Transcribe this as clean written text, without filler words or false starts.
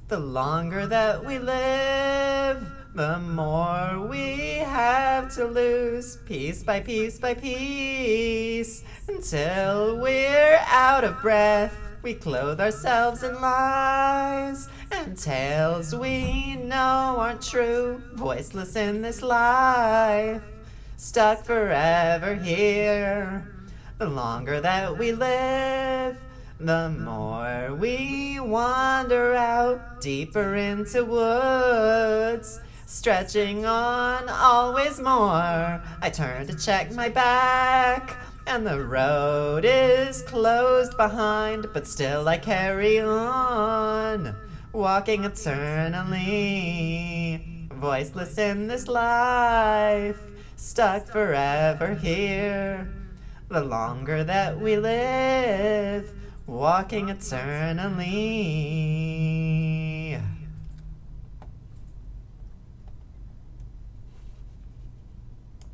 The longer that we live, the more we have to lose, piece by piece by piece, until we're out of breath. We clothe ourselves in lies and tales we know aren't true, voiceless in this life, stuck forever here. The longer that we live, the more we wander out deeper into woods, stretching on always more. I turn to check my back, and the road is closed behind, but still I carry on, walking eternally, voiceless in this life, stuck forever here. The longer that we live, walking eternally.